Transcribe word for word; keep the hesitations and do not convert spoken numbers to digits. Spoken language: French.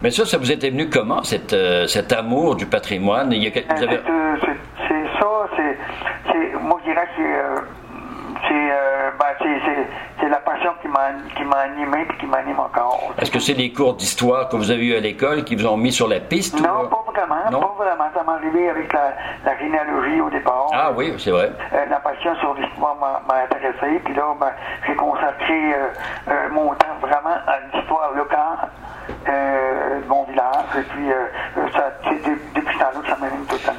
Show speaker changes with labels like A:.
A: Mais ça, ça vous était venu comment, cette, euh, cet amour du patrimoine? Il y a, vous avez...
B: c'est, euh, c'est, c'est ça, c'est, c'est, moi je dirais que c'est, euh, c'est, euh, ben, c'est, c'est, c'est la passion qui m'a, qui m'a animé et qui m'anime encore.
A: Est-ce que c'est les cours d'histoire que vous avez eu à l'école qui vous ont mis sur la piste?
B: Non,
A: ou...
B: pas vraiment,
A: non?
B: pas vraiment. Ça m'est arrivé avec la, la généalogie au départ.
A: Ah oui, c'est vrai.
B: Euh, la passion sur l'histoire m'a, m'a intéressé, puis là, ben, j'ai consacré euh, euh, mon temps vraiment à l'histoire locale euh, de mon village, et puis euh,